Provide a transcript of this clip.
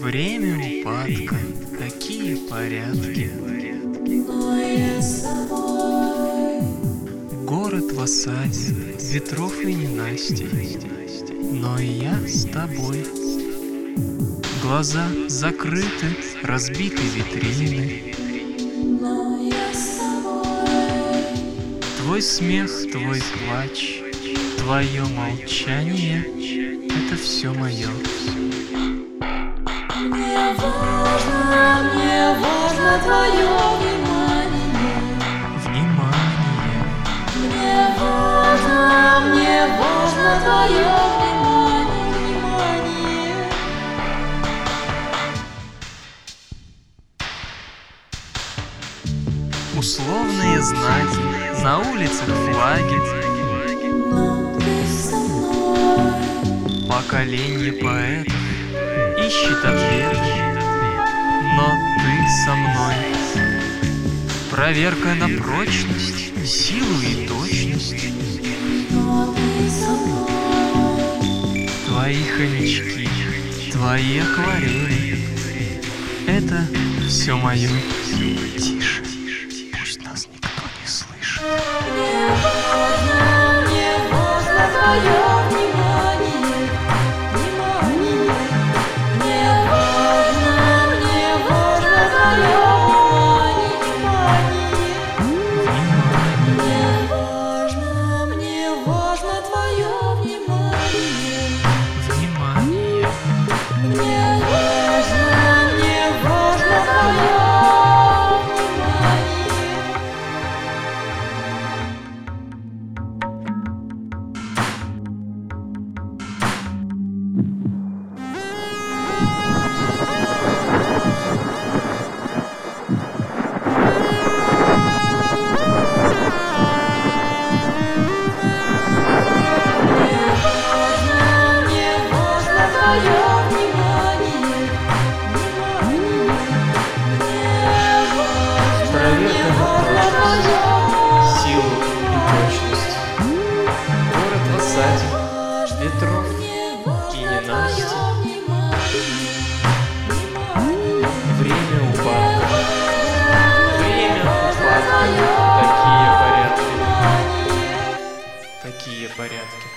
Время упадка, такие порядки. Город в осаде, ветров и ненастей, но и я с тобой. Глаза закрыты, разбиты витрины. Твой смех, твой плач, твое молчание — это все мое. Мне важно твое внимание. Внимание. Мне важно твое внимание. Условные знаки, на улицах флаги. Но ты со мной. Поколение поэтов ищет ответы, но ты со мной. Проверка на прочность, силу и точность. Но ты со мной. Твои хомячки, твои акварели — это все мое. Тише, пусть нас никто не слышит. Мне важно твое внимание. Мне важно твое внимание. Мне важно твое внимание. Внимание. Мне важно твое внимание. Мне важно твое внимание. Проверка на прочность, силу и точность. Город в осаде, ветров и ненасти. Время упадка. Время упадка. Такие порядки. Такие порядки.